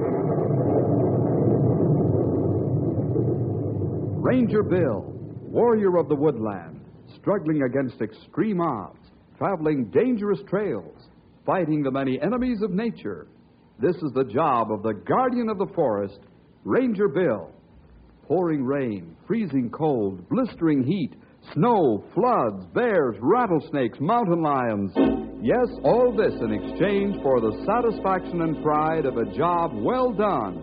Ranger Bill, warrior of the woodland, struggling against extreme odds, traveling dangerous trails, fighting the many enemies of nature. This is the job of the guardian of the forest, Ranger Bill. Pouring rain, freezing cold, blistering heat, snow, floods, bears, rattlesnakes, mountain lions. Yes, all this in exchange for the satisfaction and pride of a job well done.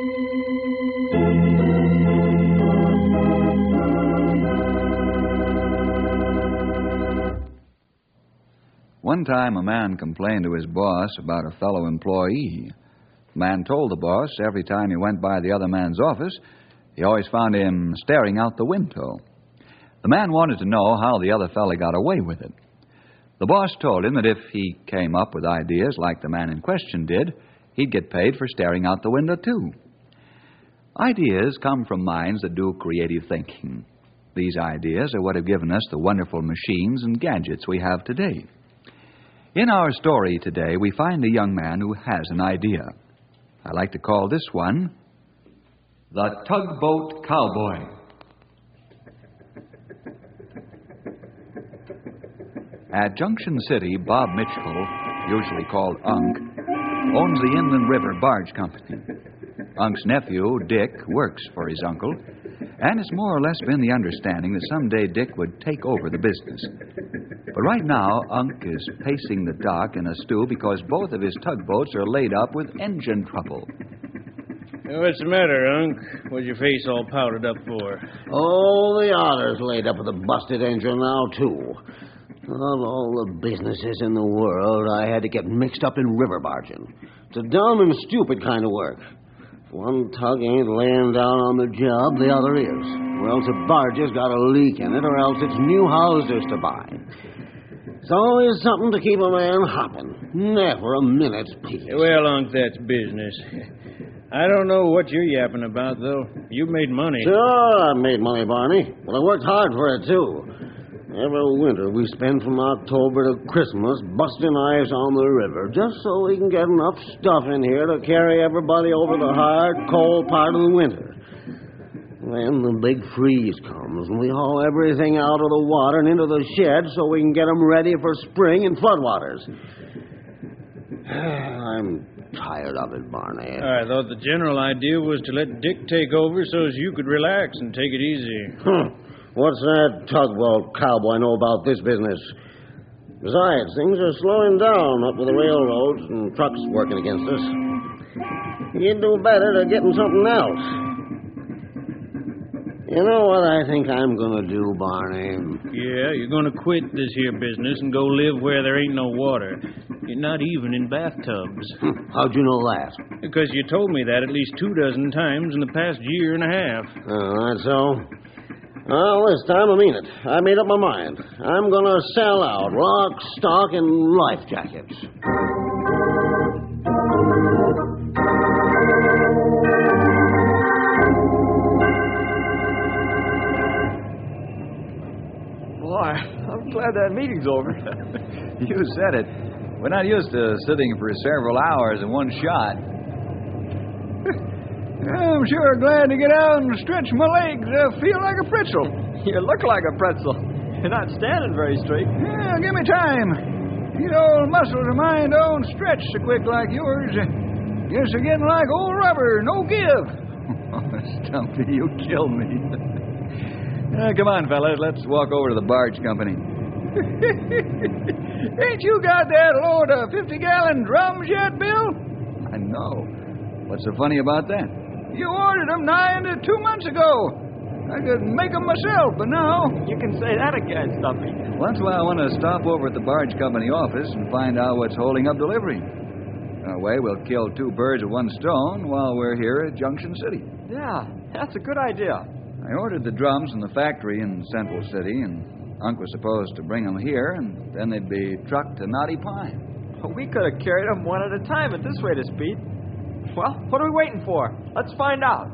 One time a man complained to his boss about a fellow employee. The man told the boss every time he went by the other man's office, he always found him staring out the window. The man wanted to know how the other fellow got away with it. The boss told him that if he came up with ideas like the man in question did, he'd get paid for staring out the window too. Ideas come from minds that do creative thinking. These ideas are what have given us the wonderful machines and gadgets we have today. In our story today, we find a young man who has an idea. I like to call this one The Tugboat Cowboy. At Junction City, Bob Mitchell, usually called Unc, owns the Inland River Barge Company. Unc's nephew, Dick, works for his uncle, and it's more or less been the understanding that someday Dick would take over the business. But right now, Unc is pacing the dock in a stew because both of his tugboats are laid up with engine trouble. What's the matter, Unc? What's your face all powdered up for? Oh, the otter's laid up with a busted engine now, too. Of all the businesses in the world, I had to get mixed up in river barging. It's a dumb and stupid kind of work. If one tug ain't laying down on the job, the other is. Or else a barge's got a leak in it, or else it's new houses to buy. It's always something to keep a man hopping. Never a minute's peace. Well, Unc, that's business. I don't know what you're yapping about, though. You made money. Sure, I made money, Barney. But I worked hard for it, too. Every winter we spend from October to Christmas busting ice on the river just so we can get enough stuff in here to carry everybody over the hard, cold part of the winter. Then the big freeze comes and we haul everything out of the water and into the shed so we can get them ready for spring and floodwaters. I'm tired of it, Barney. I thought the general idea was to let Dick take over so as you could relax and take it easy. What's that tugboat cowboy know about this business? Besides, things are slowing down up with the railroads and trucks working against us. You'd do better to getting something else. You know what I think I'm going to do, Barney? Yeah, you're going to quit this here business and go live where there ain't no water. You're not even in bathtubs. How'd you know that? Because you told me that at least 24 times in the past year and a half. Oh, that's so? Well, this time I mean it. I made up my mind. I'm going to sell out lock, stock, and life jackets. Boy, I'm glad that meeting's over. You said it. We're not used to sitting for several hours in one shot. I'm sure glad to get out and stretch my legs. I feel like a pretzel. You look like a pretzel. You're not standing very straight. Yeah, give me time. These old muscles of mine don't stretch so quick like yours. Guess they're getting like old rubber, no give. Stumpy, you killed me. Come on, fellas, let's walk over to the barge company. Ain't you got that load of 50-gallon drums yet, Bill? I know. What's so funny about that? You ordered them nigh into 2 months ago. I could make them myself, but now... You can say that again, Stumpy. Once in a while, I want to stop over at the barge company office and find out what's holding up delivery. That way, we'll kill 2 birds with 1 stone while we're here at Junction City. Yeah, that's a good idea. I ordered the drums from the factory in Central City, and Unc was supposed to bring them here, and then they'd be trucked to Knotty Pine. We could have carried them one at a time at this rate of speed. Well, what are we waiting for? Let's find out.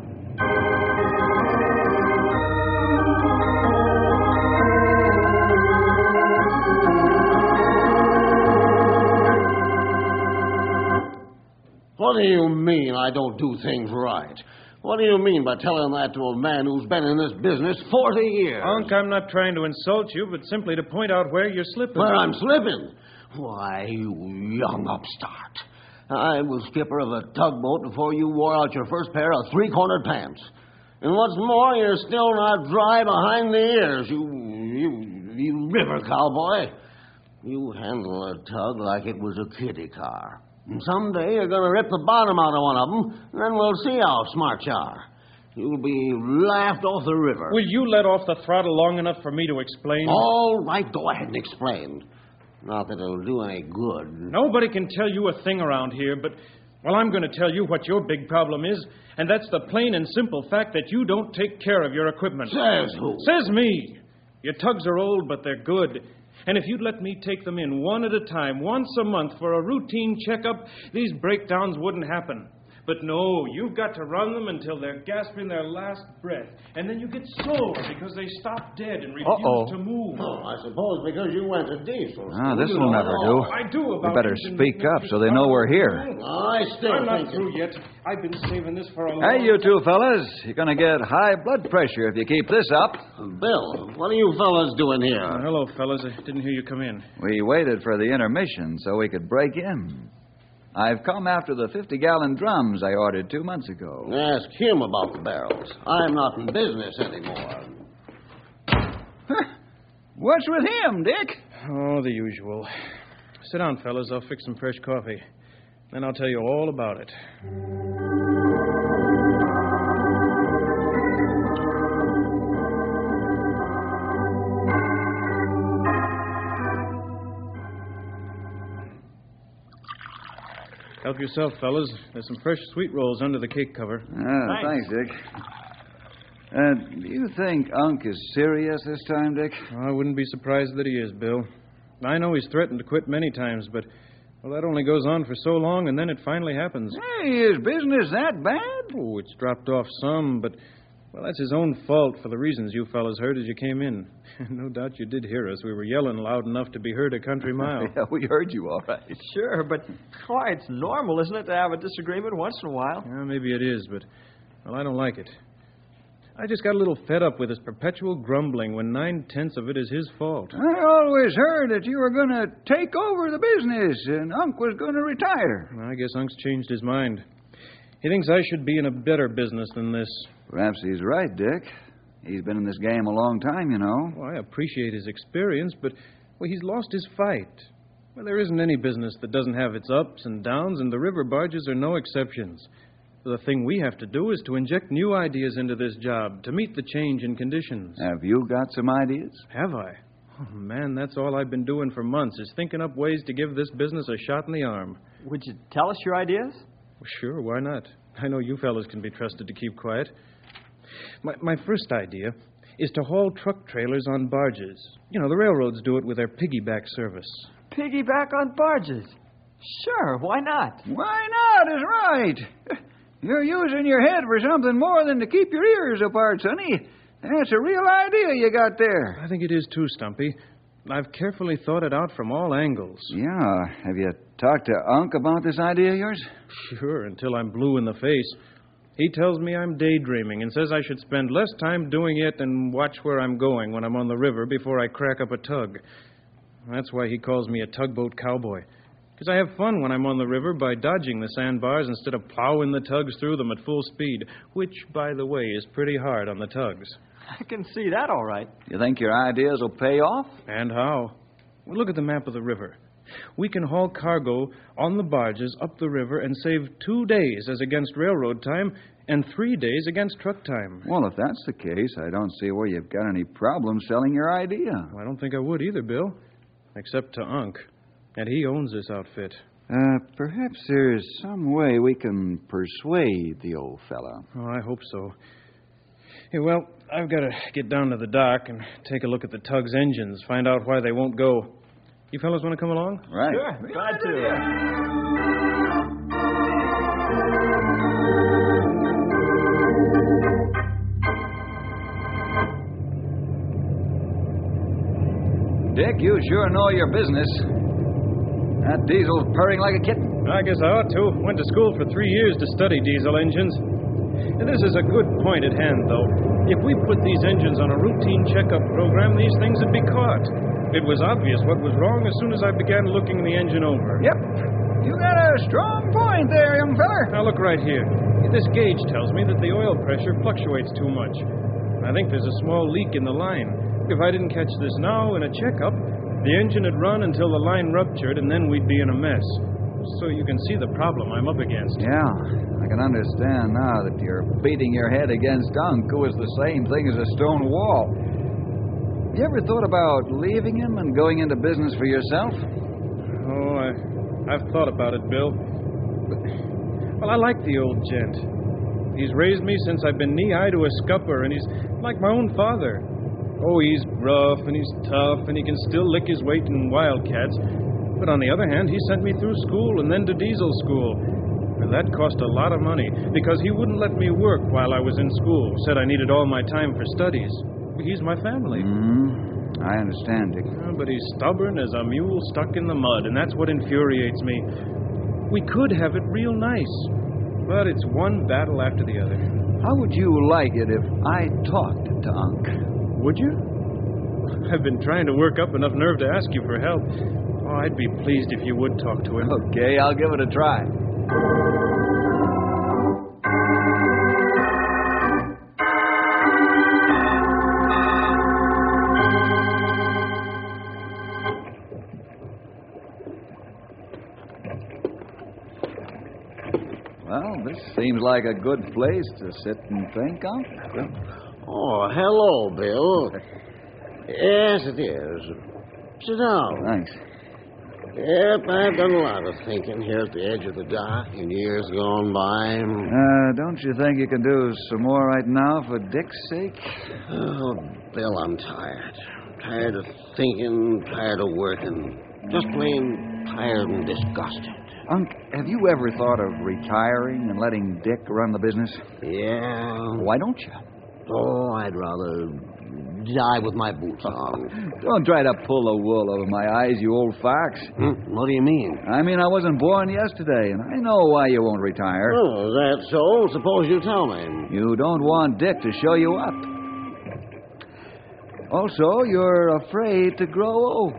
What do you mean I don't do things right? What do you mean by telling that to a man who's been in this business 40 years? Unc, I'm not trying to insult you, but simply to point out where you're slipping. Where I'm slipping? Why, you young upstart. I was skipper of a tugboat before you wore out your first pair of three-cornered pants. And what's more, you're still not dry behind the ears, you river cowboy. You handle a tug like it was a kiddie car. And someday you're going to rip the bottom out of one of them, and then we'll see how smart you are. You'll be laughed off the river. Will you let off the throttle long enough for me to explain? All right, go ahead and explain. Not that it'll do any good. Nobody can tell you a thing around here, but, well, I'm going to tell you what your big problem is, and that's the plain and simple fact that you don't take care of your equipment. Says who? Says me. Your tugs are old, but they're good. And if you'd let me take them in one at a time, once a month, for a routine checkup, these breakdowns wouldn't happen. But no, you've got to run them until they're gasping their last breath. And then you get sore because they stop dead and refuse to move. Oh, I suppose because you went to diesel. This will never do. I do about We better engine speak up maintenance. so they know we're here. I still I'm not think through yet. I've been saving this for a long Hey, you two fellas. You're going to get high blood pressure if you keep this up. Bill, what are you fellas doing here? Hello, fellas. I didn't hear you come in. We waited for the intermission so we could break in. I've come after the 50-gallon drums I ordered 2 months ago. Ask him about the barrels. I'm not in business anymore. What's with him, Dick? Oh, the usual. Sit down, fellas. I'll fix some fresh coffee. Then I'll tell you all about it. Help yourself, fellas. There's some fresh sweet rolls under the cake cover. Thanks, Dick. Do you think Unc is serious this time, Dick? I wouldn't be surprised that he is, Bill. I know he's threatened to quit many times, but, well, that only goes on for so long, and then it finally happens. Hey, is business that bad? Oh, it's dropped off some, but, well, that's his own fault for the reasons you fellas heard as you came in. No doubt you did hear us. We were yelling loud enough to be heard a country mile. Yeah, we heard you all right. Sure, but why, it's normal, isn't it, to have a disagreement once in a while? Yeah, maybe it is, but, well, I don't like it. I just got a little fed up with his perpetual grumbling when 9/10 of it is his fault. I always heard that you were going to take over the business and Unc was going to retire. Well, I guess Unc's changed his mind. He thinks I should be in a better business than this. Perhaps he's right, Dick. He's been in this game a long time, you know. Well, I appreciate his experience, but, well, he's lost his fight. Well, there isn't any business that doesn't have its ups and downs, and the river barges are no exceptions. The thing we have to do is to inject new ideas into this job to meet the change in conditions. Have you got some ideas? Have I? Oh, man, that's all I've been doing for months is thinking up ways to give this business a shot in the arm. Would you tell us your ideas? Well, sure, why not? I know you fellas can be trusted to keep quiet. My first idea is to haul truck trailers on barges. You know, the railroads do it with their piggyback service. Piggyback on barges? Sure, why not? Why not is right. You're using your head for something more than to keep your ears apart, Sonny. That's a real idea you got there. I think it is too, Stumpy. I've carefully thought it out from all angles. Yeah. Have you talked to Unc about this idea of yours? Sure, until I'm blue in the face. He tells me I'm daydreaming and says I should spend less time doing it and watch where I'm going when I'm on the river before I crack up a tug. That's why he calls me a tugboat cowboy. Because I have fun when I'm on the river by dodging the sandbars instead of plowing the tugs through them at full speed, which, by the way, is pretty hard on the tugs. I can see that all right. You think your ideas will pay off? And how? Well, look at the map of the river. We can haul cargo on the barges up the river and save 2 days as against railroad time and 3 days against truck time. Well, if that's the case, I don't see where you've got any problem selling your idea. Well, I don't think I would either, Bill. Except to Unc. And he owns this outfit. Perhaps there's some way we can persuade the old fella. Oh, I hope so. Hey, well, I've got to get down to the dock and take a look at the tug's engines, find out why they won't go. You fellas want to come along? Right. Sure, glad to. Dick, you sure know your business. That diesel's purring like a kitten. I guess I ought to. Went to school for 3 years to study diesel engines. And this is a good point at hand, though. If we put these engines on a routine checkup program, these things would be caught. It was obvious what was wrong as soon as I began looking the engine over. Yep. You got a strong point there, young feller. Now, look right here. This gauge tells me that the oil pressure fluctuates too much. I think there's a small leak in the line. If I didn't catch this now in a checkup, the engine would run until the line ruptured, and then we'd be in a mess. So you can see the problem I'm up against. Yeah, I can understand now that you're beating your head against Unc, who is the same thing as a stone wall. You ever thought about leaving him and going into business for yourself? Oh, I've thought about it, Bill. Well, I like the old gent. He's raised me since I've been knee-high to a scupper, and he's like my own father. Oh, he's rough, and he's tough, and he can still lick his weight in wildcats. But on the other hand, he sent me through school and then to diesel school. And that cost a lot of money, because he wouldn't let me work while I was in school. Said I needed all my time for studies. He's my family. I understand, Dick. But he's stubborn as a mule stuck in the mud, and that's what infuriates me. We could have it real nice, but it's one battle after the other. How would you like it if I talked to Unc? Would you? I've been trying to work up enough nerve to ask you for help. Oh, I'd be pleased if you would talk to him. Okay, I'll give it a try. Well, this seems like a good place to sit and think, Unc. Oh, hello, Bill. Yes, it is. Sit down. Thanks. Yep, I've done a lot of thinking here at the edge of the dock in years gone by. Don't you think you can do some more right now for Dick's sake? Oh, Bill, I'm tired. Tired of thinking, tired of working. Just plain tired and disgusted. Unc, have you ever thought of retiring and letting Dick run the business? Yeah. Why don't you? Oh, I'd rather die with my boots on. Don't try to pull the wool over my eyes, you old fox. What do you mean? I mean, I wasn't born yesterday, and I know why you won't retire. Oh, is that so? Suppose you tell me. You don't want Dick to show you up. Also, you're afraid to grow old.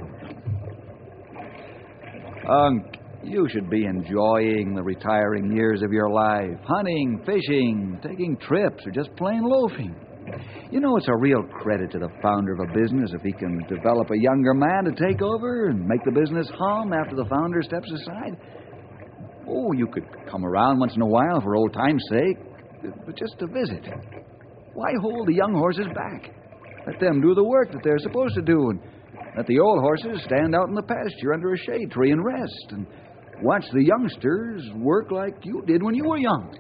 Unc, you should be enjoying the retiring years of your life. Hunting, fishing, taking trips, or just plain loafing. You know, it's a real credit to the founder of a business if he can develop a younger man to take over and make the business hum after the founder steps aside. Oh, you could come around once in a while for old time's sake, but just to visit. Why hold the young horses back? Let them do the work that they're supposed to do, and let the old horses stand out in the pasture under a shade tree and rest, and watch the youngsters work like you did when you were young.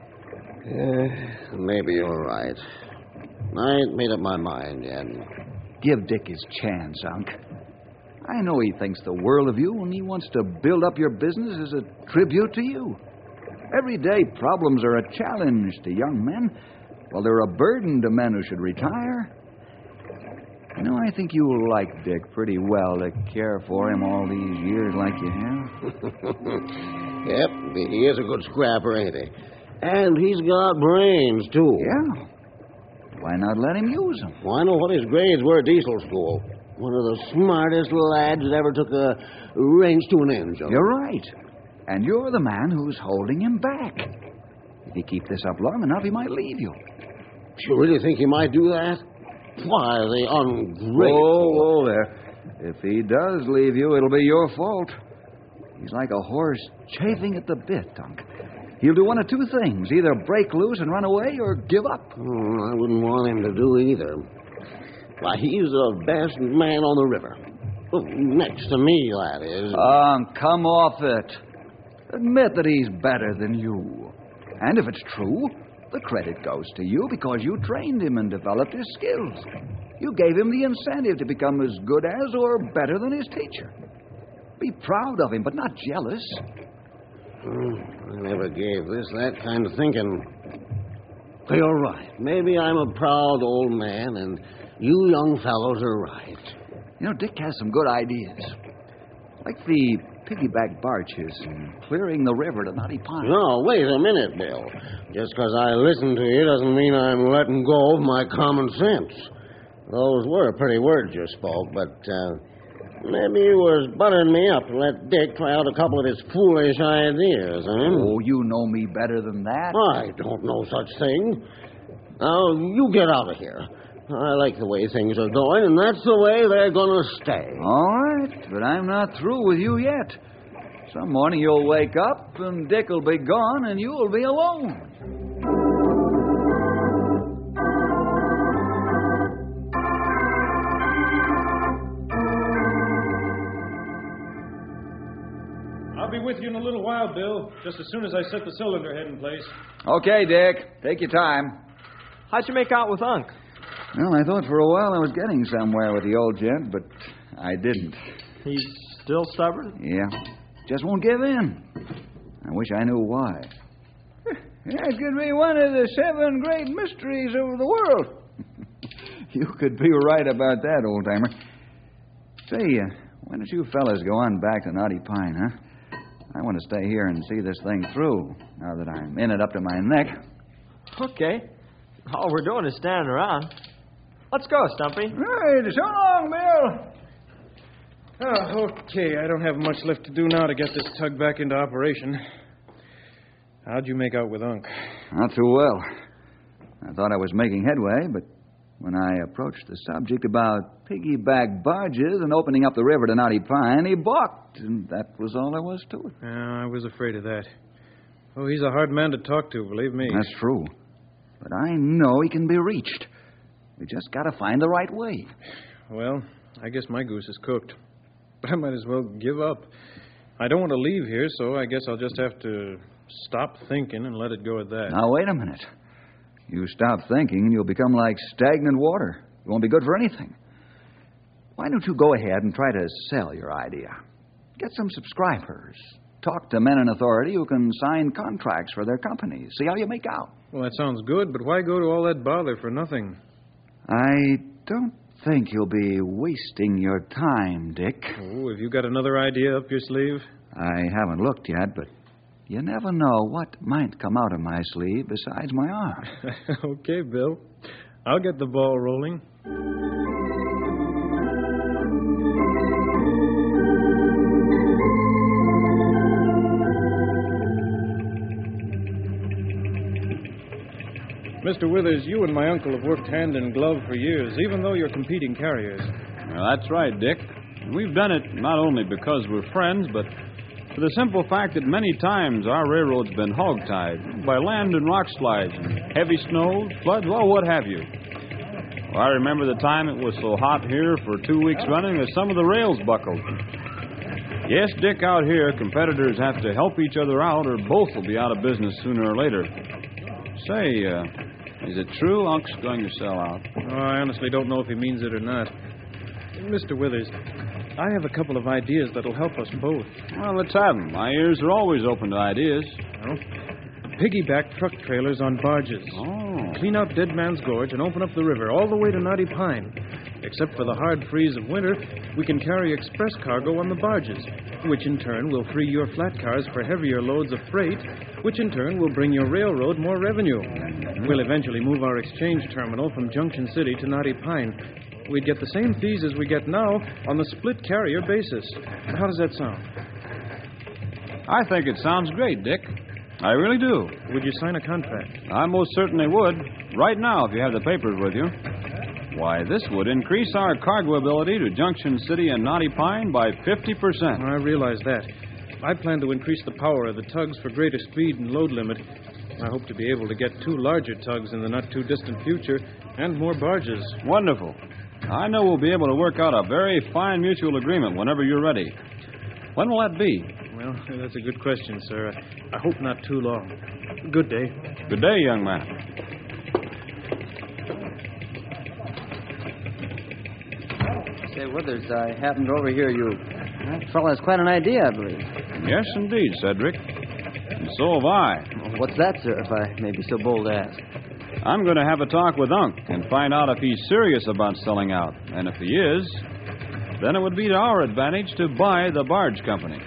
Maybe you're right. I ain't made up my mind yet. Give Dick his chance, Unc. I know he thinks the world of you, and he wants to build up your business as a tribute to you. Everyday problems are a challenge to young men, while they're a burden to men who should retire. You know, I think you'll like Dick pretty well to care for him all these years like you have. Yep, he is a good scrapper, ain't he? And he's got brains, too. Yeah. Why not let him use them? Well, I know what his grades were at diesel school. One of the smartest lads that ever took a wrench to an engine. You're right. And you're the man who's holding him back. If you keep this up long enough, he might leave you. You really think he might do that? Why, the ungrateful... Whoa, there. If he does leave you, it'll be your fault. He's like a horse chafing at the bit, Unc. He'll do one of two things. Either break loose and run away or give up. I wouldn't want him to do either. Why, he's the best man on the river. Well, next to me, that is. Come off it. Admit that he's better than you. And if it's true, the credit goes to you because you trained him and developed his skills. You gave him the incentive to become as good as or better than his teacher. Be proud of him, but not jealous. I never gave this that kind of thinking. But you're right. Maybe I'm a proud old man, and you young fellows are right. You know, Dick has some good ideas. Like the piggyback barges and clearing the river to Knotty Pine. No, wait a minute, Bill. Just because I listen to you doesn't mean I'm letting go of my common sense. Those were pretty words you spoke, but maybe you was buttering me up to let Dick try out a couple of his foolish ideas, huh? Oh, you know me better than that. I don't know such thing. Now, you get out of here. I like the way things are going, and that's the way they're going to stay. All right, but I'm not through with you yet. Some morning you'll wake up, and Dick will be gone, and you'll be alone. I'll be with you in a little while, Bill, just as soon as I set the cylinder head in place. Okay, Dick. Take your time. How'd you make out with Unc? Well, I thought for a while I was getting somewhere with the old gent, but I didn't. He's still stubborn? Yeah. Just won't give in. I wish I knew why. That could be one of the 7 great mysteries of the world. You could be right about that, old-timer. Say, why don't you fellas go on back to Knotty Pine, huh? I want to stay here and see this thing through, now that I'm in it up to my neck. Okay. All we're doing is standing around. Let's go, Stumpy. Right, so long, Bill. Oh, okay. I don't have much left to do now to get this tug back into operation. How'd you make out with Unc? Not too well. I thought I was making headway, but when I approached the subject about piggyback barges and opening up the river to Knotty Pine, he balked, and that was all there was to it. I was afraid of that. Oh, he's a hard man to talk to, believe me. That's true. But I know he can be reached. We just got to find the right way. Well, I guess my goose is cooked. But I might as well give up. I don't want to leave here, so I guess I'll just have to stop thinking and let it go at that. Now, wait a minute. You stop thinking and you'll become like stagnant water. It won't be good for anything. Why don't you go ahead and try to sell your idea? Get some subscribers. Talk to men in authority who can sign contracts for their companies. See how you make out. Well, that sounds good, but why go to all that bother for nothing? I don't think you'll be wasting your time, Dick. Oh, have you got another idea up your sleeve? I haven't looked yet, but you never know what might come out of my sleeve besides my arm. Okay, Bill. I'll get the ball rolling. Mr. Withers, you and my uncle have worked hand in glove for years, even though you're competing carriers. Well, that's right, Dick. We've done it not only because we're friends, but for the simple fact that many times our railroad's been hog-tied by land and rock slides and heavy snows, floods, well, what have you. Well, I remember the time it was so hot here for 2 weeks running that some of the rails buckled. Yes, Dick, out here, competitors have to help each other out or both will be out of business sooner or later. Say, is it true Unc's going to sell out? Oh, I honestly don't know if he means it or not. Mr. Withers, I have a couple of ideas that'll help us both. Well, let's have them. My ears are always open to ideas. Well, piggyback truck trailers on barges. Oh. Clean out Dead Man's Gorge and open up the river all the way to Knotty Pine. Except for the hard freeze of winter, we can carry express cargo on the barges, which in turn will free your flat cars for heavier loads of freight, which in turn will bring your railroad more revenue. We'll eventually move our exchange terminal from Junction City to Knotty Pine. We'd get the same fees as we get now on the split carrier basis. How does that sound? I think it sounds great, Dick. I really do. Would you sign a contract? I most certainly would. Right now, if you have the papers with you. Why, this would increase our cargo ability to Junction City and Knotty Pine by 50%. I realize that. I plan to increase the power of the tugs for greater speed and load limit. I hope to be able to get 2 larger tugs in the not-too-distant future and more barges. Wonderful. I know we'll be able to work out a very fine mutual agreement whenever you're ready. When will that be? Well, that's a good question, sir. I hope not too long. Good day. Good day, young man. Say, Withers, I happened to overhear you. That fellow has quite an idea, I believe. Yes, indeed, Cedric. And so have I. Well, what's that, sir, if I may be so bold to ask? I'm going to have a talk with Unc and find out if he's serious about selling out. And if he is, then it would be to our advantage to buy the barge company.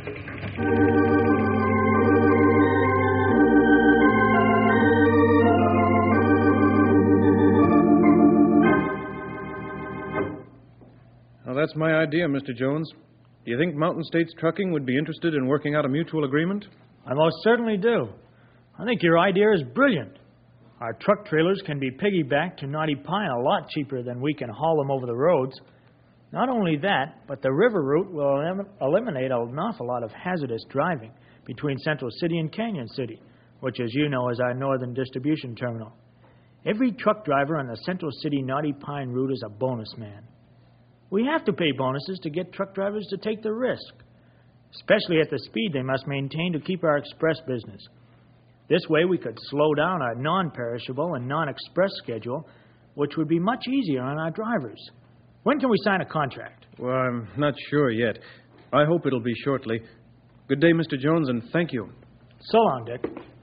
Well, that's my idea, Mr. Jones. Do you think Mountain States Trucking would be interested in working out a mutual agreement? I most certainly do. I think your idea is brilliant. Our truck trailers can be piggybacked to Knotty Pine a lot cheaper than we can haul them over the roads. Not only that, but the river route will eliminate an awful lot of hazardous driving between Central City and Canyon City, which, as you know, is our northern distribution terminal. Every truck driver on the Central City Knotty Pine route is a bonus man. We have to pay bonuses to get truck drivers to take the risk, especially at the speed they must maintain to keep our express business. This way we could slow down our non-perishable and non-express schedule, which would be much easier on our drivers. When can we sign a contract? Well, I'm not sure yet. I hope it'll be shortly. Good day, Mr. Jones, and thank you. So long, Dick.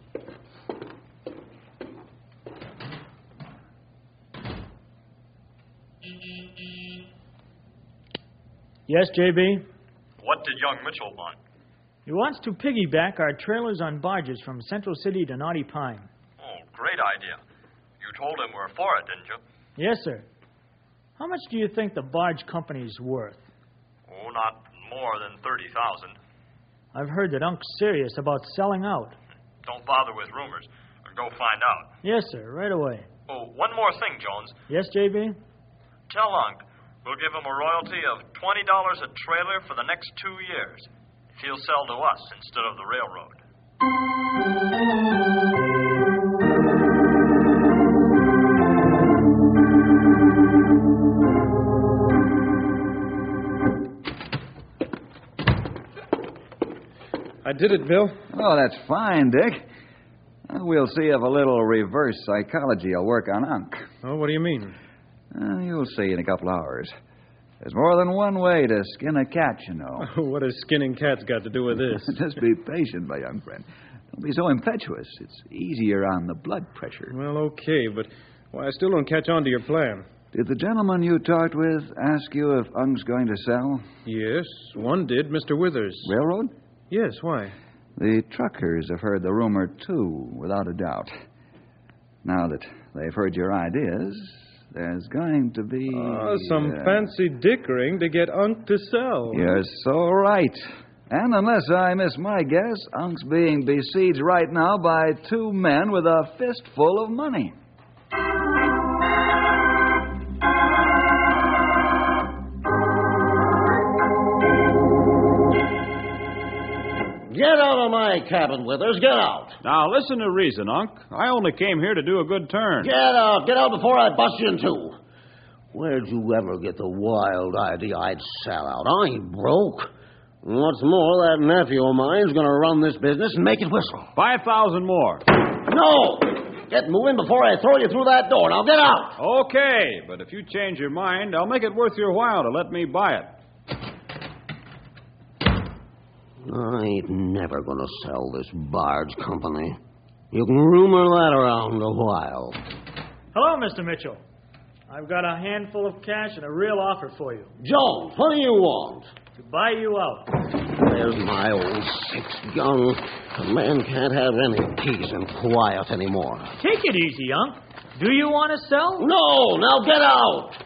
Yes, J.B.? What did young Mitchell want? He wants to piggyback our trailers on barges from Central City to Knotty Pine. Oh, great idea. You told him we're for it, didn't you? Yes, sir. How much do you think the barge company's worth? Oh, not more than 30,000. I've heard that Unc's serious about selling out. Don't bother with rumors. Go find out. Yes, sir, right away. Oh, one more thing, Jones. Yes, J.B.? Tell Unc we'll give him a royalty of $20 a trailer for the next 2 years if he'll sell to us instead of the railroad. I did it, Bill. Oh, that's fine, Dick. We'll see if a little reverse psychology will work on Unc. Oh, what do you mean? You'll see in a couple hours. There's more than one way to skin a cat, you know. What has skinning cats got to do with this? Just be patient, my young friend. Don't be so impetuous. It's easier on the blood pressure. Well, okay, but I still don't catch on to your plan. Did the gentleman you talked with ask you if Unc's going to sell? Yes, one did, Mr. Withers. Railroad? Yes, why? The truckers have heard the rumor, too, without a doubt. Now that they've heard your ideas, there's going to be... some fancy dickering to get Unc to sell. You're so right. And unless I miss my guess, Unc's being besieged right now by 2 men with a fistful of money. Get out of my cabin, Withers. Get out. Now, listen to reason, Unc. I only came here to do a good turn. Get out. Get out before I bust you in two. Where'd you ever get the wild idea I'd sell out? I ain't broke. And what's more, that nephew of mine's going to run this business and make it whistle. 5,000 more. No! Get moving before I throw you through that door. Now get out! Okay, but if you change your mind, I'll make it worth your while to let me buy it. I ain't never going to sell this barge company. You can rumor that around a while. Hello, Mr. Mitchell. I've got a handful of cash and a real offer for you. Jones, what do you want? To buy you out. There's my old six-gun. A man can't have any peace and quiet anymore. Take it easy, Unc. Do you want to sell? No, now get out!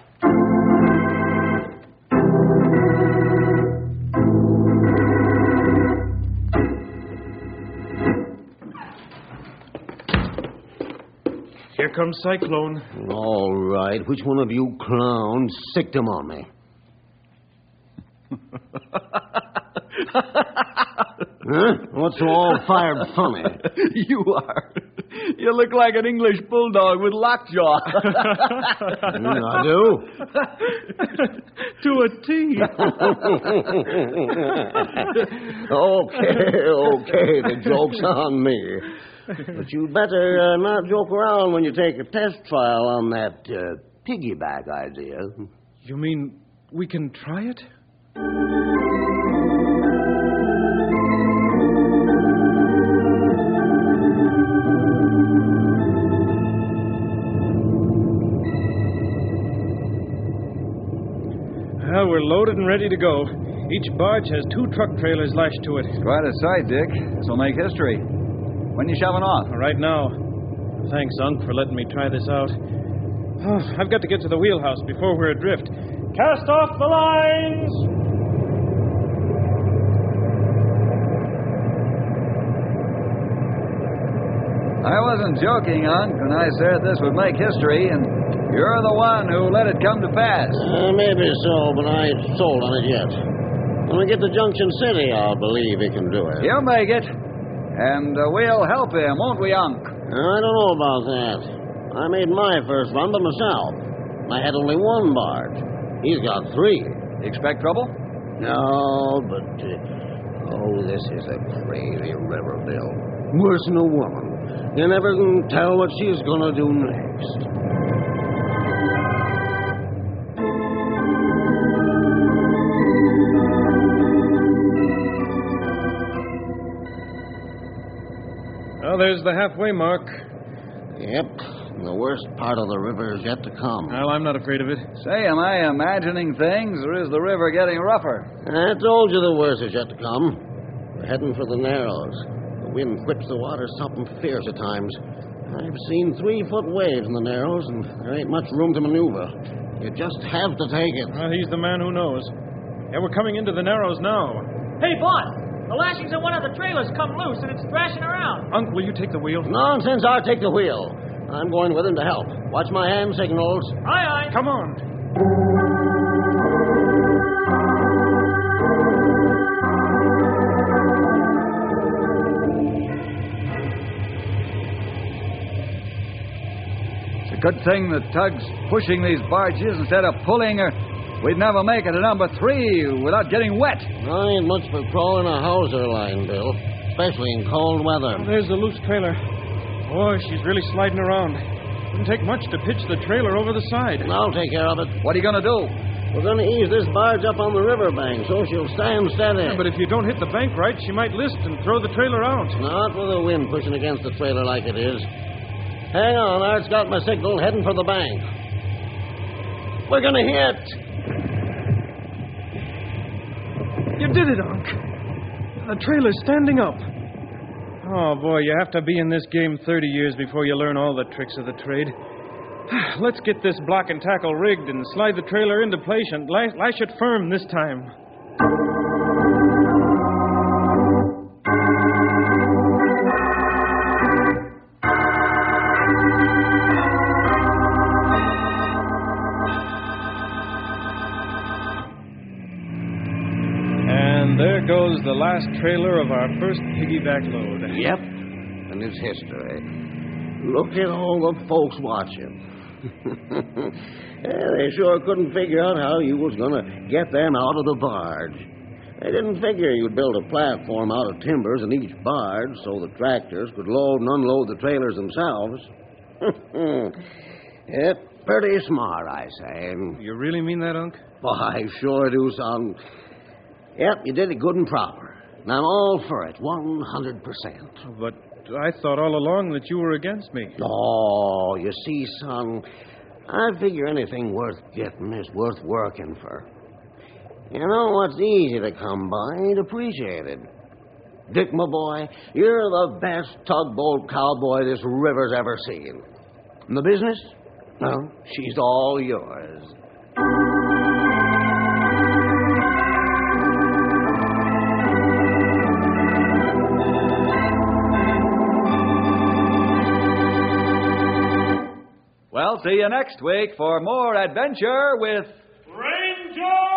Here comes Cyclone. All right. Which one of you clowns sicked him on me? Huh? What's so all fired funny? You are. You look like an English bulldog with lockjaw. I do? To a T. Okay, the joke's on me. But you better not joke around when you take a test trial on that piggyback idea. You mean we can try it? we're loaded and ready to go. Each barge has 2 truck trailers lashed to it. Quite a sight, Dick. This will make history. When you shoving off? Right now. Thanks, Unc, for letting me try this out. Oh, I've got to get to the wheelhouse before we're adrift. Cast off the lines! I wasn't joking, Unc, when I said this would make history, and you're the one who let it come to pass. Maybe so, but I ain't sold on it yet. When we get to Junction City, I'll believe he can do it. He'll make it. And we'll help him, won't we, Unc? I don't know about that. I made my first run by myself. I had only 1 barge. He's got 3. Expect trouble? No, but... this is a crazy river, Bill. Worse than a woman. You never can tell what she's gonna do next. Well, there's the halfway mark. Yep. The worst part of the river is yet to come. Well, I'm not afraid of it. Say, am I imagining things, or is the river getting rougher? I told you the worst is yet to come. We're heading for the Narrows. The wind whips the water something fierce at times. I've seen 3-foot waves in the Narrows, and there ain't much room to maneuver. You just have to take it. Well, he's the man who knows. Yeah, we're coming into the Narrows now. Hey, boss! The lashings of one of the trailers come loose, and it's thrashing around. Unc, will you take the wheel? Nonsense, I'll take the wheel. I'm going with him to help. Watch my hand signals. Aye, aye. Come on. It's a good thing the tug's pushing these barges instead of pulling her. We'd never make it to number 3 without getting wet. I ain't much for crawling a hawser line, Bill, especially in cold weather. Oh, there's the loose trailer. Boy, she's really sliding around. Wouldn't take much to pitch the trailer over the side. I'll take care of it. What are you going to do? We're going to ease this barge up on the riverbank so she'll stand steady. Yeah, but if you don't hit the bank right, she might list and throw the trailer out. Not with the wind pushing against the trailer like it is. Hang on, Art's got my signal heading for the bank. We're going to hit. You did it, Unc. The trailer's standing up. Oh, boy, you have to be in this game 30 years before you learn all the tricks of the trade. Let's get this block and tackle rigged and slide the trailer into place and lash it firm this time. And there goes the last trailer of our first piggyback load. Yep, and it's history. Look at all the folks watching. They sure couldn't figure out how you was going to get them out of the barge. They didn't figure you'd build a platform out of timbers in each barge so the tractors could load and unload the trailers themselves. Yep, pretty smart, I say. You really mean that, Unc? Well, I sure do, son. Yep, you did it good and proper. And I'm all for it, 100%. But I thought all along that you were against me. Oh, you see, son, I figure anything worth getting is worth working for. You know what's easy to come by ain't appreciated. Dick, my boy, you're the best tugboat cowboy this river's ever seen. And the business? Well, she's all yours. Well, see you next week for more adventure with Ranger!